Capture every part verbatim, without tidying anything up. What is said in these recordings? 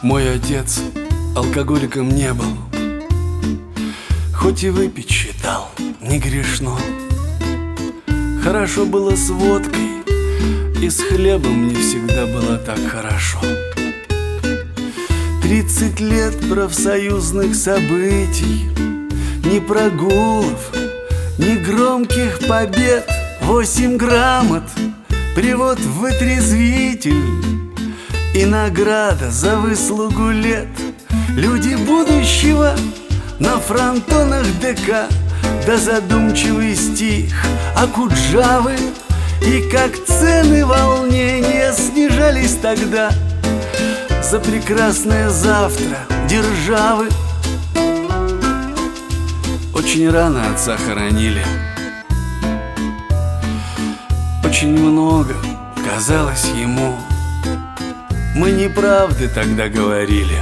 Мой отец алкоголиком не был, хоть и выпить считал не грешно. Хорошо было с водкой, и с хлебом не всегда было так хорошо. Тридцать лет профсоюзных событий, ни прогулов, ни громких побед, восемь грамот, привод в вытрезвитель и награда за выслугу лет. Люди будущего на фронтонах ДК, да задумчивый стих Акуджавы. И как цены волнения снижались тогда за прекрасное завтра державы. Очень рано отца хоронили, очень много казалось ему. Мы неправды тогда говорили,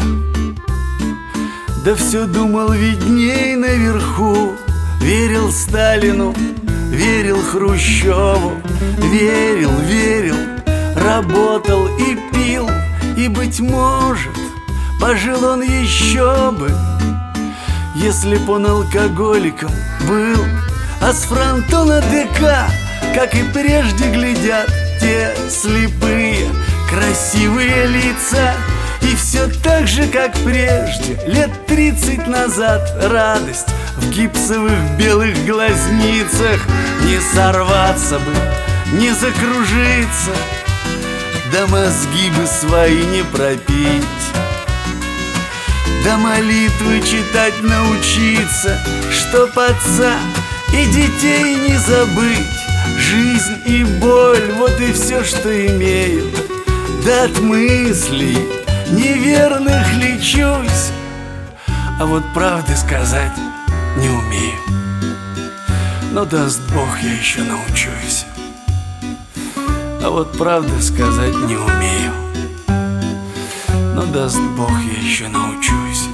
да все думал видней наверху. Верил Сталину, верил Хрущеву, верил, верил, работал и пил. И, быть может, пожил он еще бы, если б он алкоголиком был. А с фронтона ДК, как и прежде, глядят те слепые красивые лица. И все так же, как прежде, лет тридцать назад, радость в гипсовых белых глазницах. Не сорваться бы, не закружиться, да мозги бы свои не пропить, да молитвы читать научиться, чтоб отца и детей не забыть. Жизнь и боль — вот и все, что имею, да от мыслей неверных лечусь. А вот правды сказать не умею, но даст Бог, я еще научусь. А вот правды сказать не умею, но даст Бог, я еще научусь.